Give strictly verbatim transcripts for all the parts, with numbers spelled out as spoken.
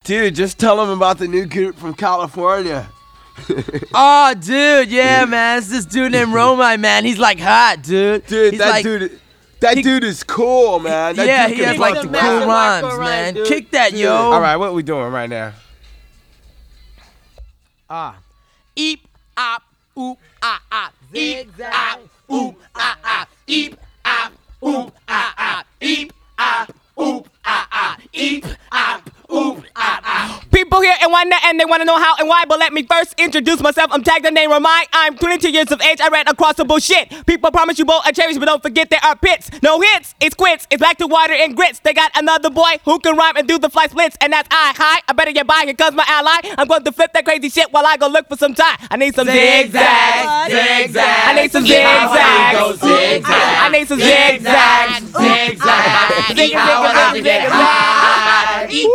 Dude, just tell him about the new group from California. Oh, dude, yeah, man. It's this dude named Romai, man. He's like hot, dude. Dude, He's that like, dude, that he- dude is cool, man. That yeah, dude he can has like the fucking cool rap. rhymes, Right, man. dude. Kick that, yo. All right, what are we doing right now? Ah. Eep, op, oop, ah, ah. Eep, op, oop, ah, ah. Eep, op, oop, ah, ah. Eep, op, oop, ah, ah. Eep, op, oop, ah, ah. People here in Wanda and they want to know how and why, but let me first introduce myself. I'm tagged the name Romai. I'm twenty-two years of age. I ran across the bullshit. People promise you both a cherish, but don't forget there are pits. No hits, it's quits. It's back to water and grits. They got another boy who can rhyme and do the fly splits, and that's I. Hi, I better get by here cause my ally. I'm going to flip that crazy shit while I go look for some time. I need some zigzags, zigzags. I need some zigzags, zigzags. I need some zigzags, zigzags. Zig zig zig zig.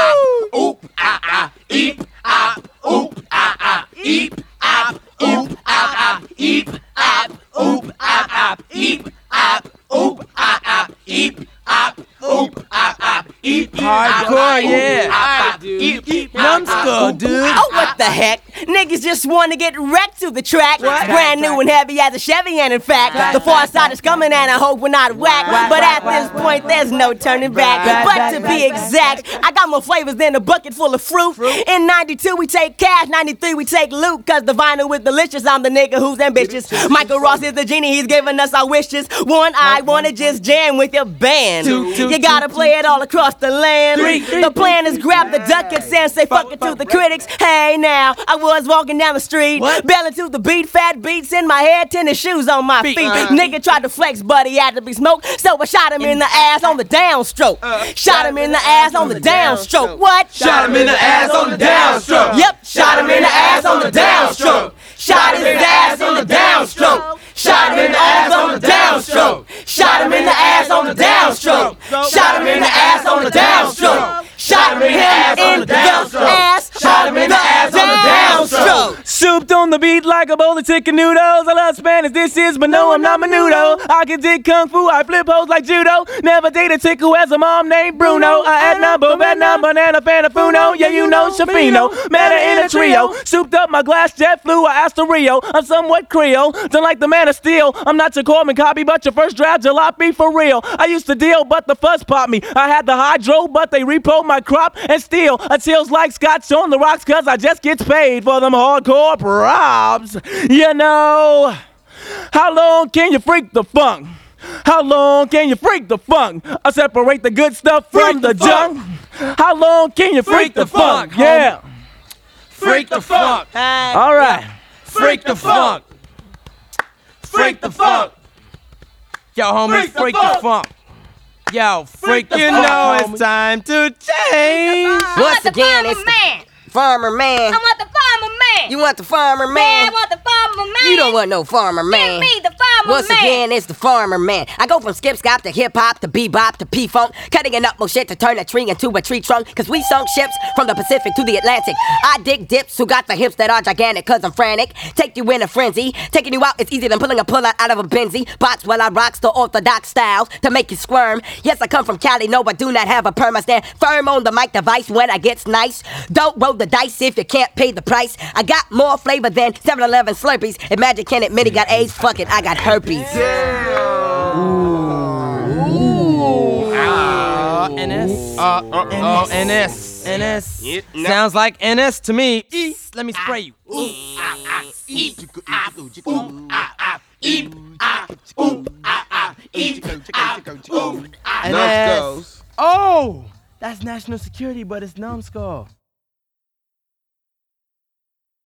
Oop, ah, ah. Eep, op, oop, ah, ah. Eep, op, oop, ah, ah. Eep, op, oop, ah, ah. Eep, op, oop, ah, ah. Eep, op, oop, ah, ah. Eep, hardcore, yeah. Eep, numbskull, dude. Oh, what the heck? Niggas just want to get wrecked to the track. Brand new and heavy as a Chevy, and in fact, the far side is coming and I hope we're not whack. But at this point, there's no turning back. But to be exact, I got more flavors than a bucket full of fruit. In ninety-two, we take cash, ninety-three, we take loot. Cause the vinyl is delicious, I'm the nigga who's ambitious. Michael Ross is the genie, he's giving us our wishes. One, I wanna just jam with your band. You gotta play it all across the land. The plan is grab the duck and sand, say fuck it to the critics. Hey now, I was walking down the street, belling to the beat, fat beats in my head, tennis shoes on my feet. Nigga tried to flex, but he had to be smoked, so I shot him in the ass on the downstroke. Shot him in the ass on the downstroke. What? Shot him in the ass on the downstroke. Yep, shot him in the ass on the downstroke. Shot his ass on the downstroke. Shot him in the ass on the downstroke. Shot him in the ass on the downstroke. Shot him in the ass on the downstroke. Shot him in the ass on the downstroke. Shot him in the ass on the downstroke. Souped on the beat like a bowl of chicken noodles. I love Spanish dishes, but no, I'm not menudo. I can dig kung fu, I flip hoes like judo. Never dated a chick who has a mom named Bruno. I had number, red number, banana, fanafuno. Yeah, you know, Shafino. Met her in a trio. Souped up my glass jet flew, I asked a Rio. I'm somewhat Creole, don't like the man of steel. I'm not your Coleman copy, but your first draft jalopy for real. I used to deal, but the fuzz popped me. I had the hydro, but they repoed my crop and steal. Until like Scotch on the rocks, cause I just gets paid for them hardcore props. You know, how long can you freak the funk? How long can you freak the funk? I separate the good stuff from the junk. How long can you freak the funk? Yeah. Freak the funk. All right. Freak the funk. Freak the funk. Yo, homies, Freak the freak funk. the funk. Yo, freak the the You funk, know homie. it's time to change. Once again, it's the farmer man. I want the farmer man. You want the farmer Yeah, I man? want the farmer man. You don't want no farmer Give man. me the farmer Once man. again, it's the farmer man. I go from skip scop to hip hop to bebop to P funk, cutting and up more shit to turn a tree into a tree trunk. Cause we sunk ships from the Pacific to the Atlantic. I dig dips who got the hips that are gigantic. Cause I'm frantic. Take you in a frenzy. Taking you out is easier than pulling a pull out out of a Benzie. Bots while I rocks the orthodox styles to make you squirm. Yes, I come from Cali. No, I do not have a perm. I stand firm on the mic device when I gets nice. Don't roll the dice if you can't pay the price. I got more flavor than seven eleven Slurpees. If Magic can't admit he got AIDS, fuck it, I got herpes. Uh, N S. Uh, oh, N S. N S. Yeah, no. Sounds like N S to me. Let me spray you. N S. Numbskulls. Oh, that's national security, but it's numbskull.